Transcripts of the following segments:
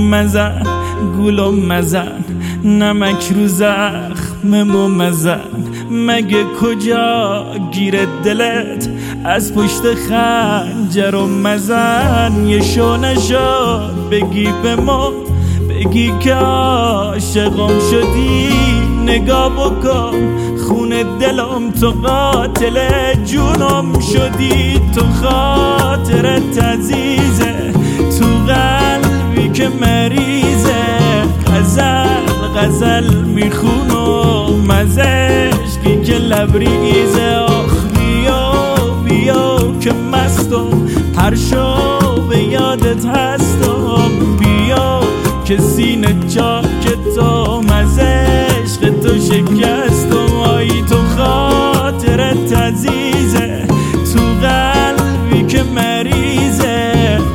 مزن گولم مزن نمک رو زخممو مزن مگه کجا گیره دلت از پشت خنجرم مزن یه شو نشد بگی به ما بگی که عاشقم شدی نگاه بکن خون دلم تو قاتل جونم شدی تو خاطرت عزیزه تو قلبی که مریضه غزل میخونم از عشقی که لبریزه آخ بیا که مستم هر شو به یادت هستم بیا که سینه چاکتم از عشق تو شکستم آی تو خاطرت عزیزه تو قلبی که مریضه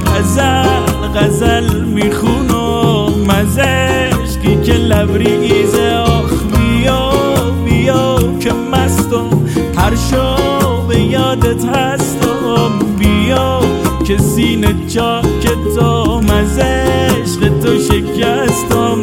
غزل میخونم از عشقی که لبریزه آخ بیا که مستم هر شو به یادت هستم بیا که سینه چاکتم از عشق تو شکستم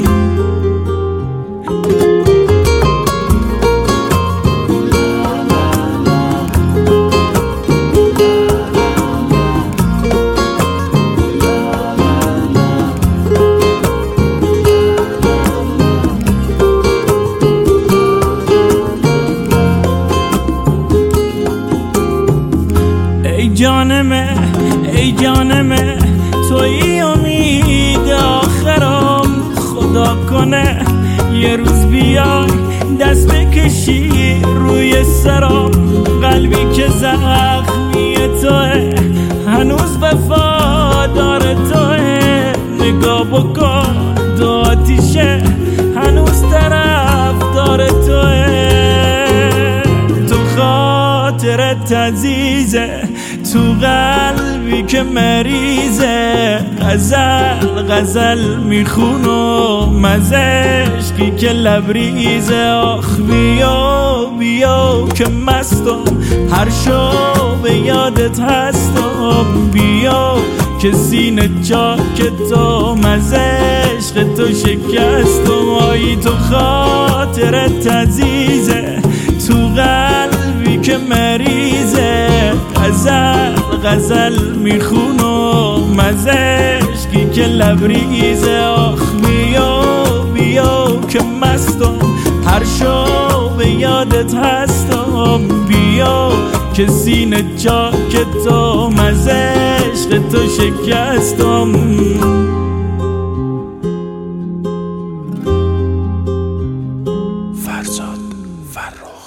ای جانمه توی امید آخرم خدا کنه یه روز بیای دست بکشی روی سرم قلبی که زخمی توه هنوز وفادار توه نگاه بکن دو آتیشه هنوز طرفدار توه تو خاطرت عزیزه تو قلبی که مریضه غزل میخونم از عشقی که لبریزه آخ بیا که مستم هر شو به یادت هستم بیا که سینه چاکتم از عشق تو شکستم آی تو خاطرت عزیزه تو قلبی که مریضه غزل میخونم از عشقی که لبریزه آخ بیا که مستم هر شو به یادت هستم بیا که سینه چاکتم از عشق تو شکستم فرزاد فرخ